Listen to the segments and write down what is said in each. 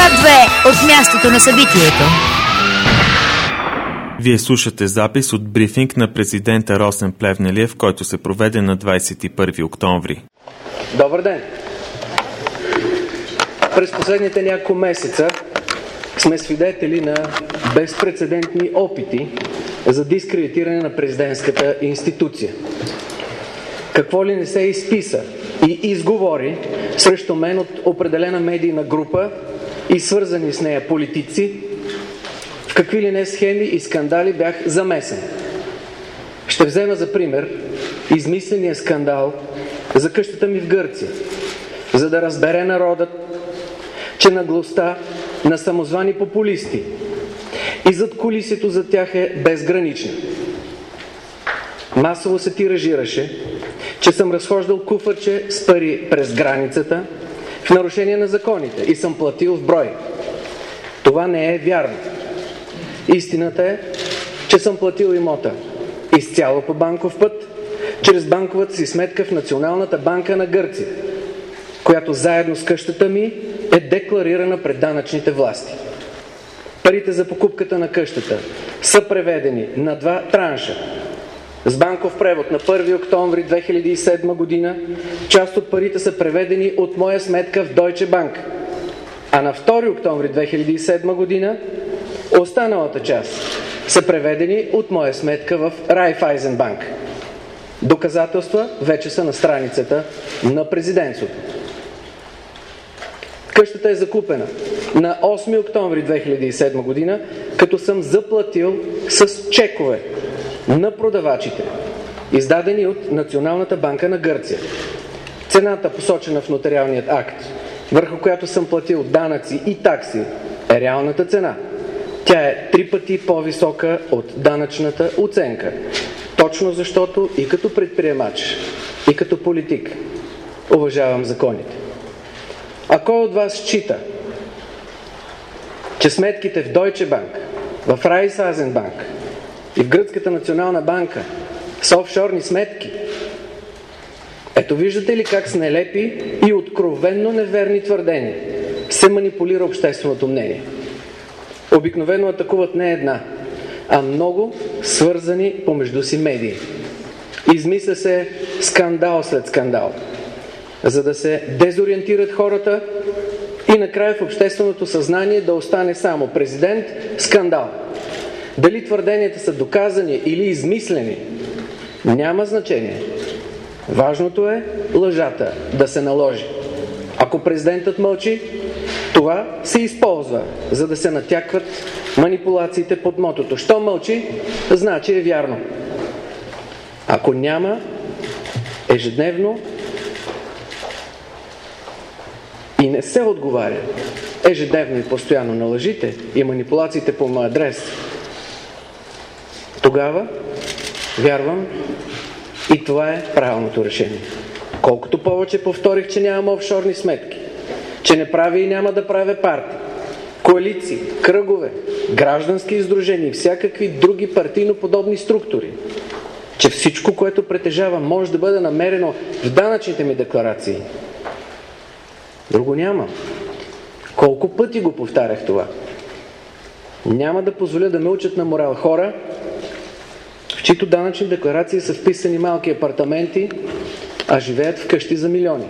2 от мястото на събитието. Вие слушате запис от брифинг на президента Росен Плевнелиев, който се проведе на 21 октомври. Добър ден! През последните няколко месеца сме свидетели на безпрецедентни опити за дискредитиране на президентската институция. Какво ли не се изписа и изговори срещу мен от определена медийна група и свързани с нея политици, в какви ли не схеми и скандали бях замесен. Ще взема за пример измисления скандал за къщата ми в Гърция, за да разбере народът, че наглостта на самозвани популисти и задкулисието за тях е безгранична. Масово се тиражираше, че съм разхождал куфърче с пари през границата в нарушение на законите и съм платил в брой. Това не е вярно. Истината е, че съм платил имота изцяло по банков път, чрез банковата си сметка в Националната банка на Гърция, която заедно с къщата ми е декларирана пред данъчните власти. Парите за покупката на къщата са преведени на 2 транша. С банков превод на 1 октомври 2007 година част от парите са преведени от моя сметка в Deutsche Bank, а на 2 октомври 2007 година останалата част са преведени от моя сметка в Raiffeisen Bank. Доказателства вече са на страницата на президентството. Къщата е закупена на 8 октомври 2007 година, като съм заплатил с чекове на продавачите, издадени от Националната банка на Гърция. Цената, посочена в нотариалният акт, върху която съм платил данъци и такси, е реалната цена. Тя е 3 пъти по-висока от данъчната оценка. Точно защото и като предприемач, и като политик уважавам законите. А кой от вас счита, че сметките в Deutsche Bank, в Raiffeisen Bank и в Гръцката национална банка са офшорни сметки? Ето виждате ли как с нелепи и откровенно неверни твърдения се манипулира общественото мнение. Обикновено атакуват не една, а много свързани помежду си медии. Измисля се скандал след скандал, за да се дезориентират хората и накрая в общественото съзнание да остане само президент, скандал. Дали твърденията са доказани или измислени, няма значение. Важното е лъжата да се наложи. Ако президентът мълчи, това се използва, за да се натякват манипулациите под мотото. Що мълчи, значи е вярно. Ако няма ежедневно и не се отговаря ежедневно и постоянно на лъжите и манипулациите по моя адрес, тогава вярвам и това е правилното решение. Колкото повече повторих, че нямам офшорни сметки, че не правя и няма да правя партии, коалиции, кръгове, граждански издружения и всякакви други партийно-подобни структури, че всичко, което притежавам, може да бъде намерено в данъчните ми декларации. Друго няма. Колко пъти го повтарях това? Няма да позволя да ме учат на морал хора, в чието данъчни декларации са вписани малки апартаменти, а живеят в къщи за милиони.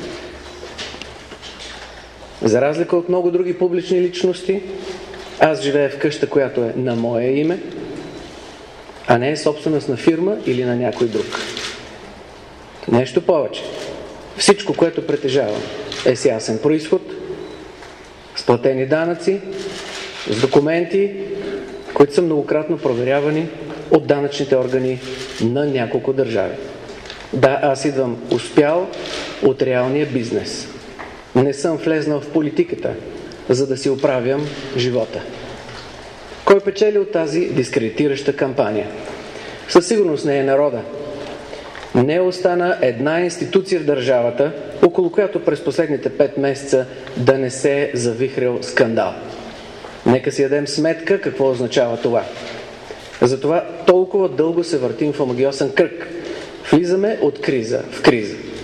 За разлика от много други публични личности, аз живея в къща, която е на мое име, а не е собственост на фирма или на някой друг. Нещо повече. Всичко, което притежавам, е с ясен произход, с платени данъци, с документи, които са многократно проверявани от данъчните органи на няколко държави. Да, аз идвам успял от реалния бизнес. Не съм влезнал в политиката, за да си оправям живота. Кой печели от тази дискредитираща кампания? Със сигурност не е народа. Не остана една институция в държавата, около която през последните 5 месеца да не се е завихрил скандал. Нека си дадем сметка какво означава това. Затова толкова дълго се въртим в омагьосан кръг. Влизаме от криза в криза.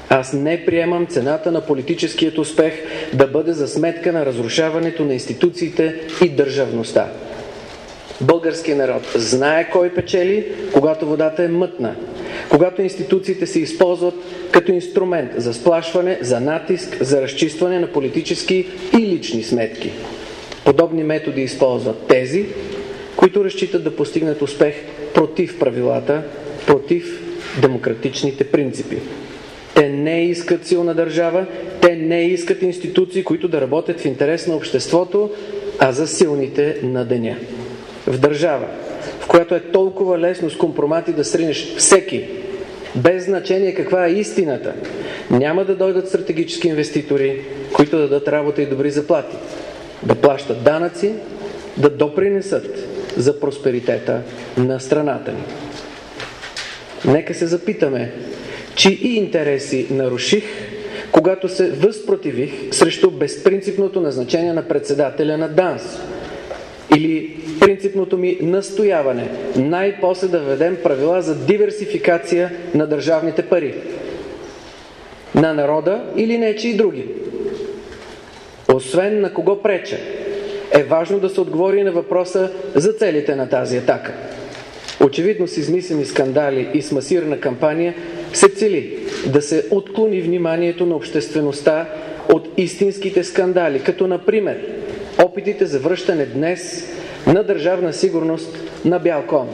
Аз не приемам цената на политическият успех да бъде за сметка на разрушаването на институциите и държавността. Българският народ знае кой печели, когато водата е мътна, когато институциите се използват като инструмент за сплашване, за натиск, за разчистване на политически и лични сметки. Подобни методи използват тези, които разчитат да постигнат успех против правилата, против демократичните принципи. Те не искат силна държава, те не искат институции, които да работят в интерес на обществото, а за силните на деня. В държава, в която е толкова лесно с компромати да сринеш всеки, без значение каква е истината, няма да дойдат стратегически инвеститори, които да дадат работа и добри заплати, да плащат данъци, да допринесат за просперитета на страната ни. Нека се запитаме, чии интереси наруших, когато се възпротивих срещу безпринципното назначение на председателя на ДАНС, или принципното ми настояване най-после да введем правила за диверсификация на държавните пари. На народа или нечии други. Освен на кого преча, е важно да се отговори на въпроса за целите на тази атака. Очевидно с измислени скандали и с масирана кампания се цели да се отклони вниманието на обществеността от истинските скандали, като например опитите за връщане днес на държавна сигурност на бял кон.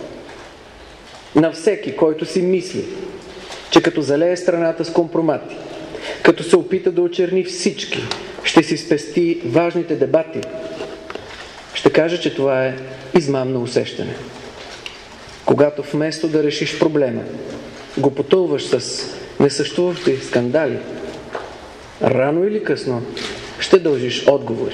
На всеки, който си мисли, че като залее страната с компромати, като се опита да очерни всички, ще си спести важните дебати, ще кажа, че това е измамно усещане. Когато вместо да решиш проблема, го потълваш с несъществуващи скандали, рано или късно ще дължиш отговори.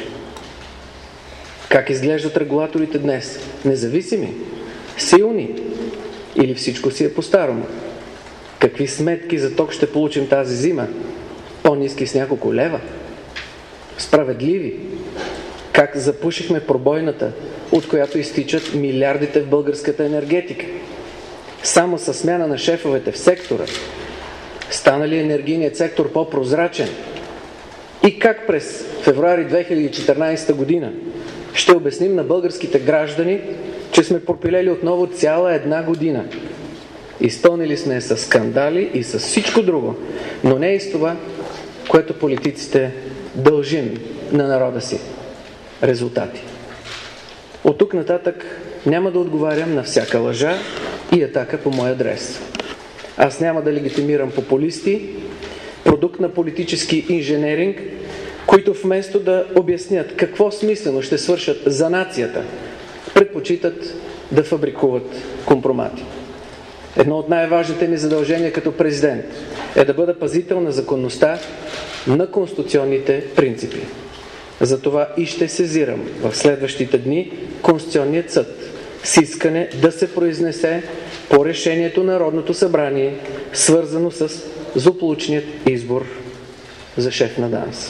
Как изглеждат регулаторите днес? Независими? Силни? Или всичко си е по-старому? Какви сметки за ток ще получим тази зима? По-ниски с няколко лева? Справедливи? Как запушихме пробойната, от която изтичат милиардите в българската енергетика? Само със смяна на шефовете в сектора стана ли енергийният сектор по-прозрачен? И как през февруари 2014 година ще обясним на българските граждани, че сме пропилели отново цяла една година? Изпълнили сме с скандали и с всичко друго, но не и с това, което политиците дължим на народа си. Резултати. От тук нататък няма да отговарям на всяка лъжа и атака по мой адрес. Аз няма да легитимирам популисти, продукт на политически инженеринг, които вместо да обяснят какво смислено ще свършат за нацията, предпочитат да фабрикуват компромати. Едно от най-важните ми задължения като президент е да бъда пазител на законността, на конституционните принципи. Затова и ще сезирам в следващите дни Конституционният съд с искане да се произнесе по решението на Народното събрание, свързано с злополучният избор за шеф на ДАНС.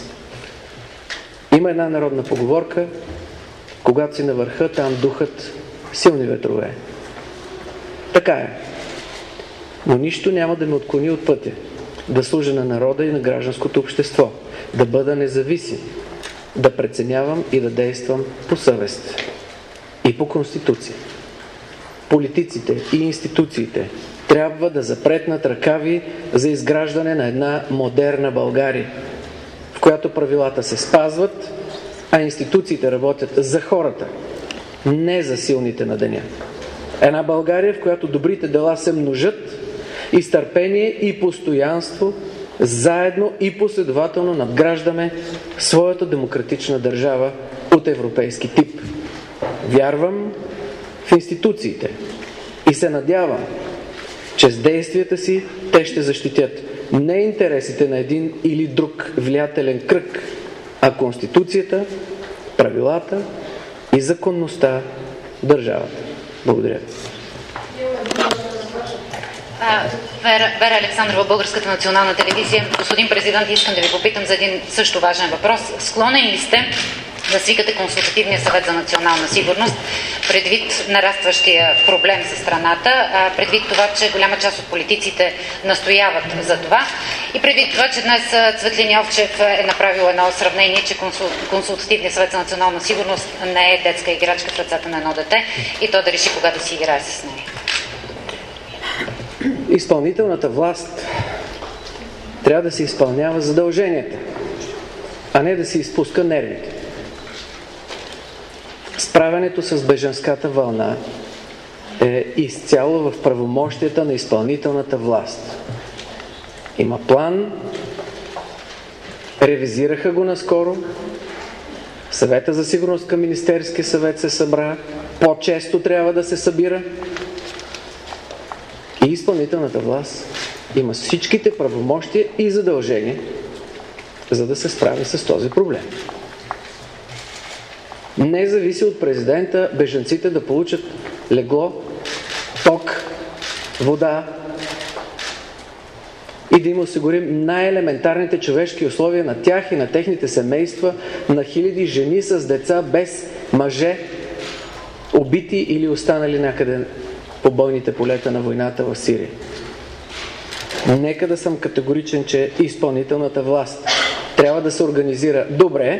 Има една народна поговорка: когато си на върха, там духат силни ветрове. Така е. Но нищо няма да ме отклони от пътя да служа на народа и на гражданското общество, да бъда независим, да преценявам и да действам по съвест и по Конституция. Политиците и институциите трябва да запретнат ръкави за изграждане на една модерна България, в която правилата се спазват, а институциите работят за хората, не за силните на деня. Една България, в която добрите дела се множат и с търпение и постоянство заедно и последователно надграждаме своята демократична държава от европейски тип. Вярвам в институциите и се надявам, че с действията си те ще защитят не интересите на един или друг влиятелен кръг, а Конституцията, правилата и законността в държавата. Благодаря. Вера Александрова, Българската национална телевизия. Господин президент, искам да ви попитам за един също важен въпрос. Склонен ли сте да свикате Консултативния съвет за национална сигурност, предвид нарастващия проблем за страната, предвид това, че голяма част от политиците настояват за това и предвид това, че днес Цветлин Йовчев е направил едно сравнение, че Консултативния съвет за национална сигурност не е детска играчка в ръцете на едно дете и то да реши кога да си играе с нея. Изпълнителната власт трябва да се изпълнява задълженията, а не да се изпуска нервите. Справянето с бежанската вълна е изцяло в правомощията на изпълнителната власт. Има план, ревизираха го наскоро, Съвета за сигурност към Министерския съвет се събра, по-често трябва да се събира и изпълнителната власт има всичките правомощия и задължения, за да се справи с този проблем. Не зависи от президента бежанците да получат легло, ток, вода и да им осигурим най-елементарните човешки условия на тях и на техните семейства, на хиляди жени с деца без мъже, убити или останали някъде по бойните полета на войната в Сирия. Нека да съм категоричен, че изпълнителната власт трябва да се организира добре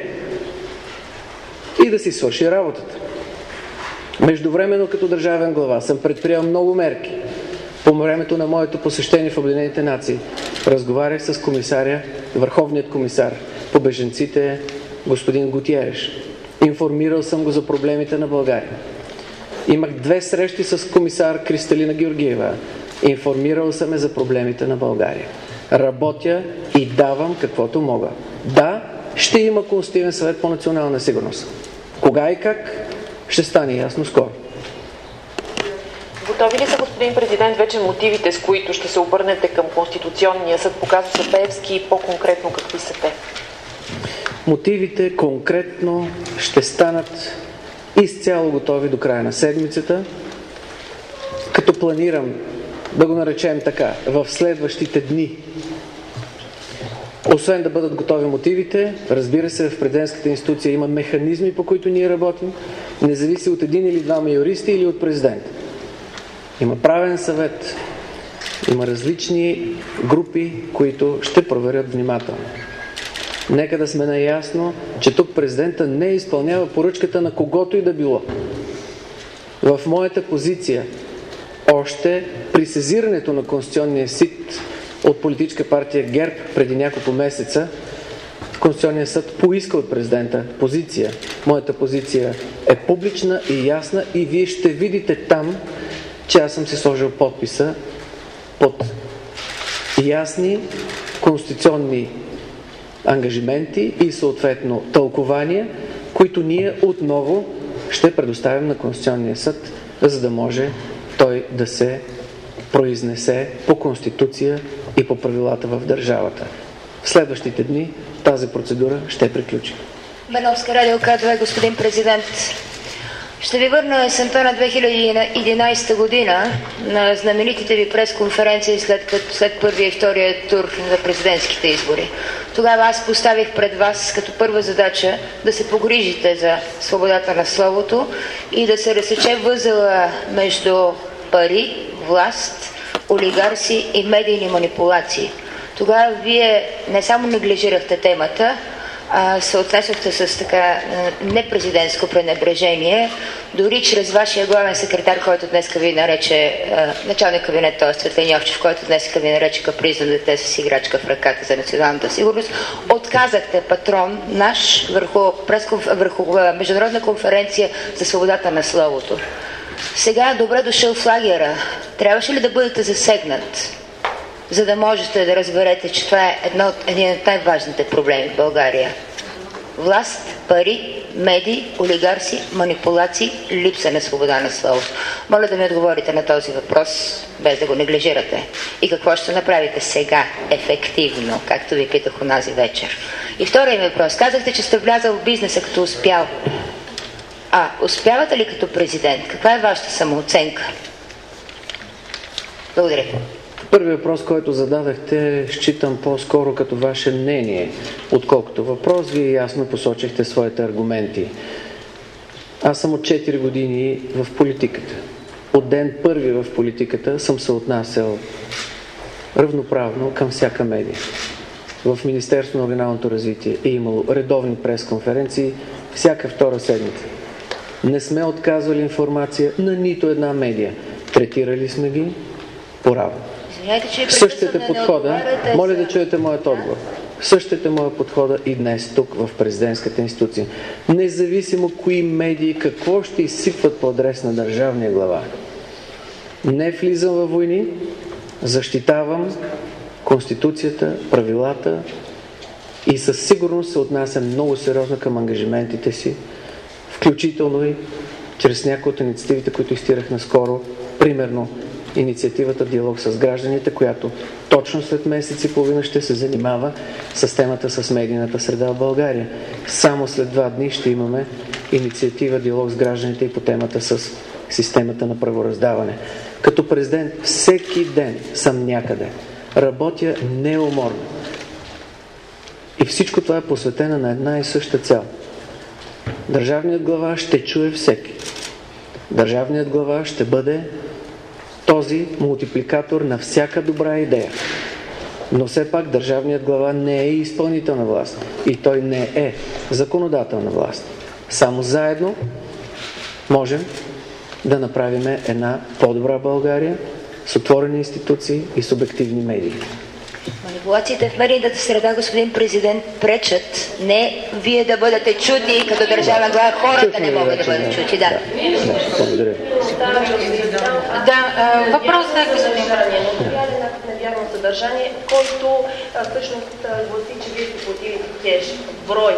и да си свърши работата. Междувременно като държавен глава съм предприел много мерки. По времето на моето посещение в Обединените нации разговарях с комисаря, върховният комисар по бежанците господин Гутиереш. Информирал съм го за проблемите на България. Имах 2 срещи с комисар Кристалина Георгиева. Информирал съм за проблемите на България. Работя и давам каквото мога. Да, ще има Консултативен съвет по национална сигурност. Кога и как, ще стане ясно скоро. Готови ли са, господин президент, вече мотивите, с които ще се обърнете към Конституционния съд по казуса Пеевски и по-конкретно какви са те? Мотивите конкретно ще станат изцяло готови до края на седмицата, като планирам да го наречем така, в следващите дни. Освен да бъдат готови мотивите, разбира се, в президентската институция има механизми, по които ние работим, не зависи от 1 или 2 юристи или от президента. Има правен съвет, има различни групи, които ще проверят внимателно. Нека да сме наясно, че тук президента не изпълнява поръчката на когото и да било. В моята позиция, още при сезирането на Конституционния съд от политическа партия ГЕРБ преди няколко месеца, Конституционният съд поиска от президента позиция. Моята позиция е публична и ясна и вие ще видите там, че аз съм си сложил подписа под ясни конституционни ангажименти и съответно тълкования, които ние отново ще предоставим на Конституционния съд, за да може той да се произнесе по Конституция и по правилата в държавата. В следващите дни тази процедура ще приключи. Беновска, Радио К2, господин президент. Ще ви върна есента на 2011 година на знаменитите ви пресконференции след първия и втория тур на президентските избори. Тогава аз поставих пред вас като първа задача да се погрижите за свободата на словото и да се разсече възела между пари, власт, олигарси и медийни манипулации. Тогава вие не само неглижирахте темата, се отнесохте с така непрезидентско пренебрежение, дори чрез вашия главен секретар, който днес ви нарече началник кабинет, т.е. Цветлин Йовчев, който днес ви нарече капризно дете с играчка в ръката за националната сигурност, отказахте патрон наш върху международна конференция за свободата на словото. Сега добре дошъл в лагера. Трябваше ли да бъдете засегнат, за да можете да разберете, че това е един от най-важните проблеми в България? Власт, пари, медии, олигарси, манипулации, липса на свобода на словото. Моля да ми отговорите на този въпрос, без да го неглижирате. И какво ще направите сега ефективно, както ви питах онази вечер? И втория ми въпрос. Казахте, че сте влязал в бизнеса като успял. Успявате ли като президент? Каква е вашата самооценка? Благодаря. Първият въпрос, който зададахте, считам по-скоро като ваше мнение, отколкото въпрос. Вие ясно посочихте своите аргументи. Аз съм от 4 години в политиката. От ден първи в политиката съм се отнасял равноправно към всяка медия. В Министерството на регионалното развитие е имало редовни пресконференции всяка втора седмица. Не сме отказвали информация на нито една медия. Третирали сме ги по-равно. Същите подхода, моля да чуете моят отговор. Същите моя подхода и днес тук в президентската институция. Независимо кои медии какво ще изсипват по адрес на държавния глава. Не влизам във войни, защитавам Конституцията, правилата и със сигурност се отнасям много сериозно към ангажиментите си, включително и чрез някои от инициативите, които изтирах наскоро, примерно инициативата Диалог с гражданите, която точно след месец и половина ще се занимава с темата с медийната среда в България. Само след 2 дни ще имаме инициатива Диалог с гражданите и по темата с системата на правораздаване. Като президент всеки ден съм някъде. Работя неуморно. И всичко това е посветено на една и съща цел. Държавният глава ще чуе всеки. Държавният глава ще бъде този мултипликатор на всяка добра идея. Но все пак държавният глава не е изпълнителна власт и той не е законодателна власт. Само заедно можем да направим една по-добра България с отворени институции и с обективни медии. Манипулациите в медийната среда, господин президент, пречат не вие да бъдете чути като държавен глава, хората не могат да бъдат чути. Да. Благодаря. Въпросът е, господин невярно съдържание, който всъщност гласи, че вие сте платили кеш в брой.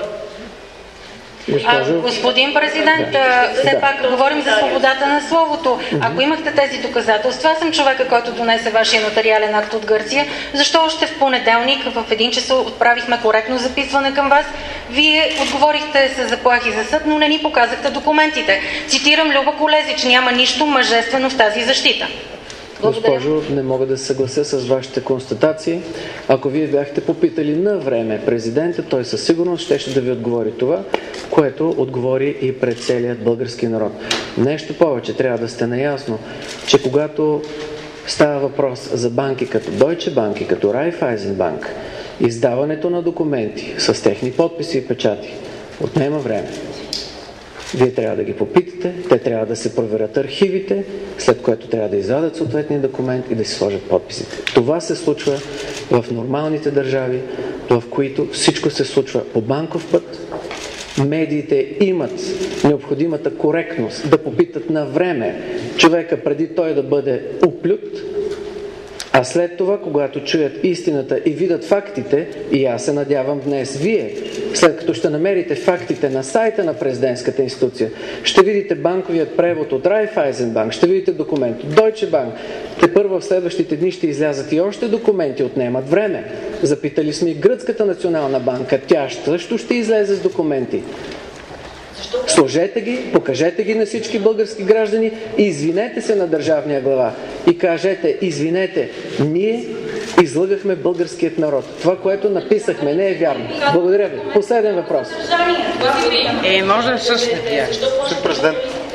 Господин президент, все пак говорим за свободата на словото. Ако имахте тези доказателства, аз съм човека, който донесе вашия нотариален акт от Гърция. Защо още в понеделник в 1 часа отправихме коректно записване към вас? Вие отговорихте с заплахи за съд, но не ни показахте документите. Цитирам Люба Колезич: няма нищо мъжествено в тази защита. Госпожо, не мога да се съглася с вашите констатации. Ако вие бяхте попитали на време президента, той със сигурност щеше да ви отговори това, което отговори и пред целият български народ. Нещо повече, трябва да сте наясно, че когато става въпрос за банки като Deutsche Bank и като Raiffeisen Bank, издаването на документи с техни подписи и печати отнема време. Вие трябва да ги попитате, те трябва да се проверят архивите, след което трябва да извадят съответния документ и да си сложат подписите. Това се случва в нормалните държави, в които всичко се случва по банков път. Медиите имат необходимата коректност да попитат на време човека преди той да бъде оплют, а след това, когато чуят истината и видят фактите, и аз се надявам днес вие, след като ще намерите фактите на сайта на президентската институция, ще видите банковият превод от Raiffeisen Bank, ще видите документ от Deutsche Bank. Тепърва в следващите дни ще излязат и още документи, отнемат време. Запитали сме и Гръцката национална банка, тя също ще излезе с документи. Сложете ги, покажете ги на всички български граждани и извинете се на държавния глава. И кажете: извинете, ние излъгахме българският народ. Това, което написахме, не е вярно. Благодаря ви. Последен въпрос. Може с президент.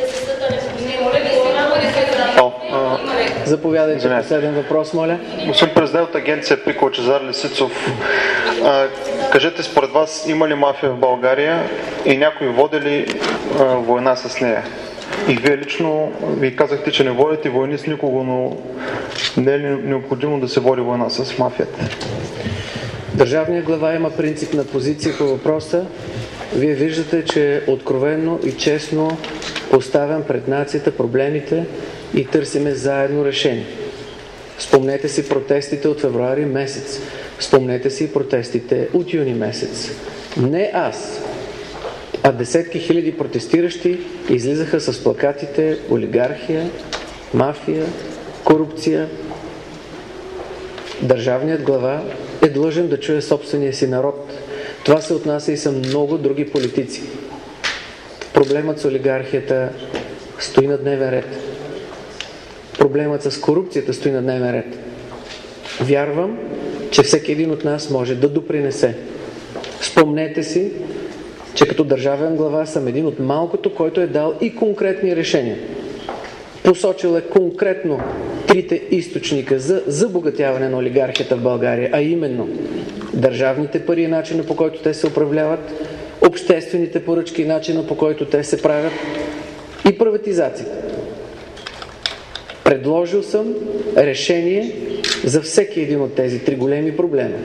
Заповядайте, последен въпрос, моля. Господин президент от агенция ПИК Лъчезар Лисицов, кажете, според вас има ли мафия в България и някой води ли война с нея? И вие лично, вие казахте, че не водите войни с никого, но не е ли необходимо да се води война с мафията? Държавният глава има принципна позиция по въпроса. Вие виждате, че откровенно и честно поставям пред нацията проблемите и търсиме заедно решение. Спомнете си протестите от февруари месец. Спомнете си протестите от юни месец. Не аз, а десетки хиляди протестиращи излизаха с плакатите олигархия, мафия, корупция. Държавният глава е длъжен да чуе собствения си народ. Това се отнася и за много други политици. Проблемът с олигархията стои на дневен ред. Проблемът с корупцията стои на дневен ред. Вярвам, че всеки един от нас може да допринесе. Спомнете си, че като държавен глава съм един от малкото, който е дал и конкретни решения. Посочил е конкретно трите източника за забогатяване на олигархията в България, а именно държавните пари и начина, по който те се управляват, обществените поръчки и начина, по който те се правят, и приватизацията. Предложил съм решение за всеки един от тези три големи проблема.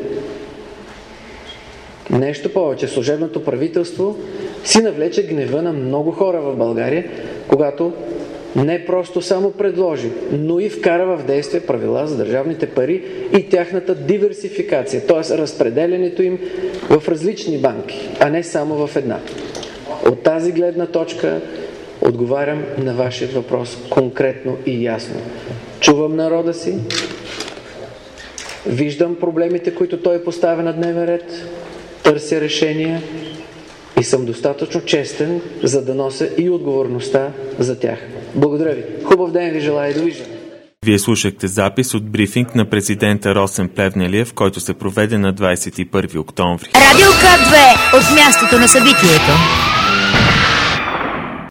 Нещо повече, служебното правителство си навлече гнева на много хора в България, когато не просто само предложи, но и вкара в действие правила за държавните пари и тяхната диверсификация, т.е. разпределянето им в различни банки, а не само в една. От тази гледна точка отговарям на вашия въпрос конкретно и ясно. Чувам народа си, виждам проблемите, които той поставя на дневен ред, търся решения и съм достатъчно честен, за да нося и отговорността за тях. Благодаря ви. Хубав ден ви желая и довиждане. Вие слушахте запис от брифинг на президента Росен Плевнелиев, който се проведе на 21 октомври. Радио К2 от мястото на събитието.